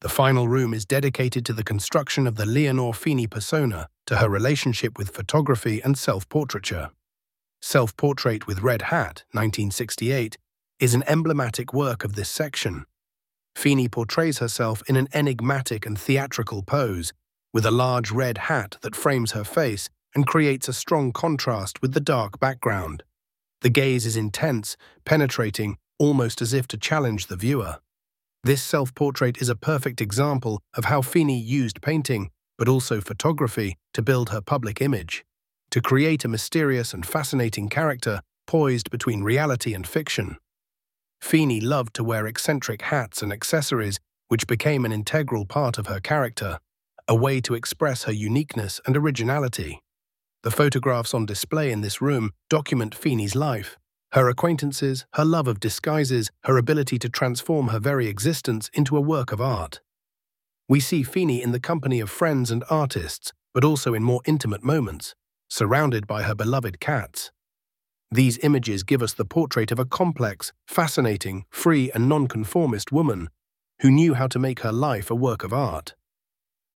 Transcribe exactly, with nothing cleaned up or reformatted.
The final room is dedicated to the construction of the Leonore Fini persona, to her relationship with photography and self-portraiture. Self-Portrait with Red Hat, nineteen sixty-eight, is an emblematic work of this section. Fini portrays herself in an enigmatic and theatrical pose, with a large red hat that frames her face and creates a strong contrast with the dark background. The gaze is intense, penetrating, almost as if to challenge the viewer. This self-portrait is a perfect example of how Fini used painting, but also photography, to build her public image, to create a mysterious and fascinating character poised between reality and fiction. Fini loved to wear eccentric hats and accessories, which became an integral part of her character, a way to express her uniqueness and originality. The photographs on display in this room document Fini's life, her acquaintances, her love of disguises, her ability to transform her very existence into a work of art. We see Fini in the company of friends and artists, but also in more intimate moments, surrounded by her beloved cats. These images give us the portrait of a complex, fascinating, free and nonconformist woman who knew how to make her life a work of art.